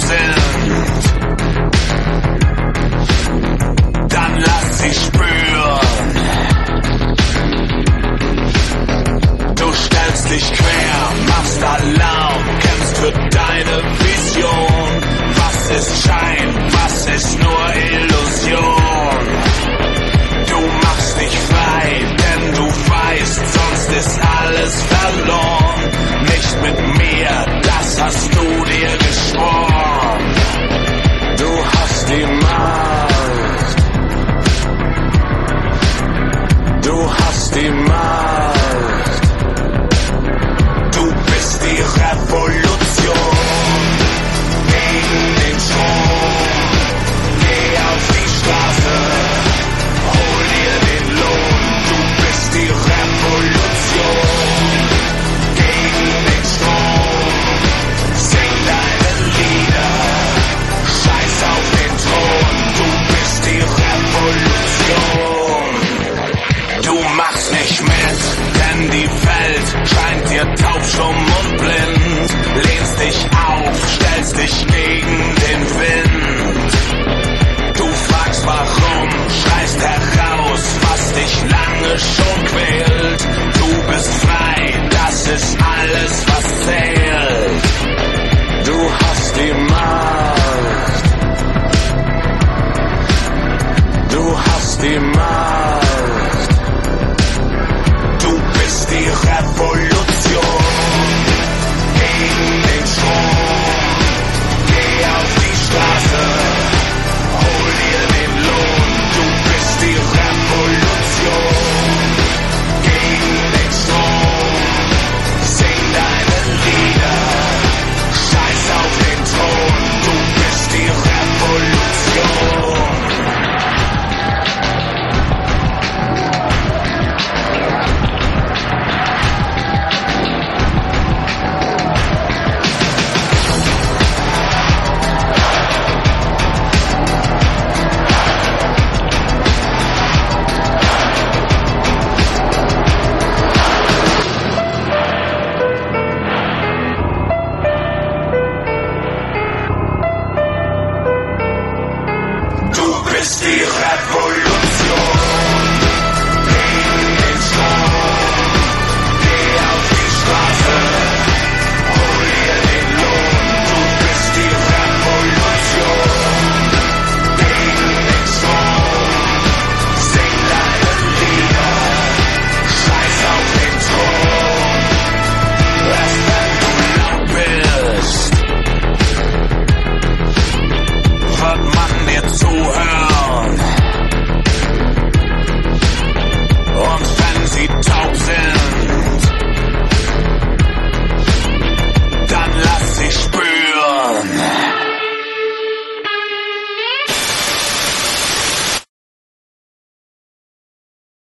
sind, dann lass sie spüren. Du stellst dich quer, machst Alarm, kämpfst für deine Vision. Was ist Schein, was ist nur Illusion? Du machst dich frei, denn du weißt, sonst ist alles verloren. Nicht mit mir, das hast du dir geschworen. Du hast die Macht. Du hast die Macht. Du bist die Revolution. Gegen den Strom, geh auf die Straße, hol dir den Lohn. Du bist die Revolution. Gegen den Strom, sing deine Lieder, scheiß auf den Thron. Du bist die Revolution. Du machst nicht mit, denn die Welt scheint dir taub, stumm und blind. Lehnst dich auf, stellst dich gegen den Wind. Du fragst warum, schreist heraus, was dich lange schon quält.